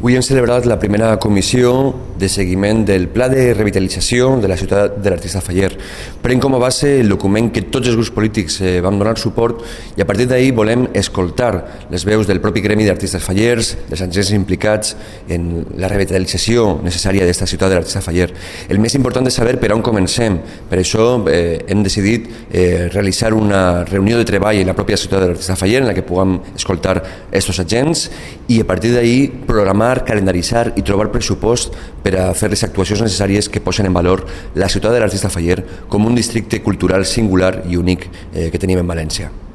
Avui hem celebrat la primera comissió de seguiment del Pla de Revitalització de la ciutat de l'Artista Faller. Prenc com a base el document que tots els grups polítics vam donar suport i a partir d'ahir volem escoltar les veus del propi gremi d'artistes fallers, dels agents implicats en la revitalització necessària d'esta ciutat de l'Artista Faller. El més important és saber per on comencem. Per això hem decidit realitzar una reunió de treball en la pròpia ciutat de l'Artista Faller en la que puguem escoltar aquests agents i a partir d'ahir programar, calendaritzar i trobar pressupost per a fer les actuacions necessàries que posen en valor la ciutat de l'Artista Faller com un districte cultural singular i únic que tenim en València.